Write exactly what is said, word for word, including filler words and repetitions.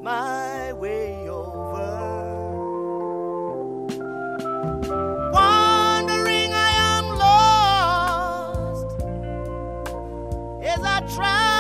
my way over. Wandering I am lost as I try